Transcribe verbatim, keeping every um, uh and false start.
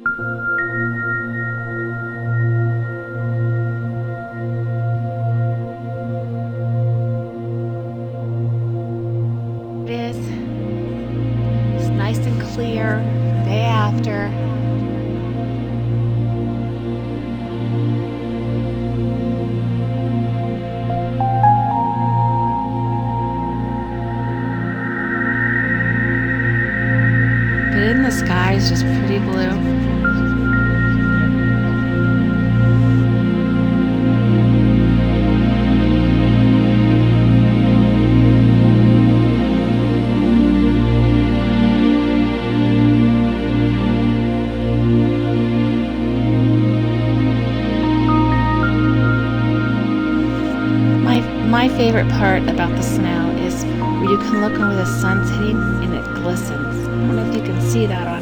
It is. It's nice and clear day after. But in the sky is just pretty blue. My my favorite part about the snow is where you can look and where the sun's hitting and it glistens. I don't know if you can see that on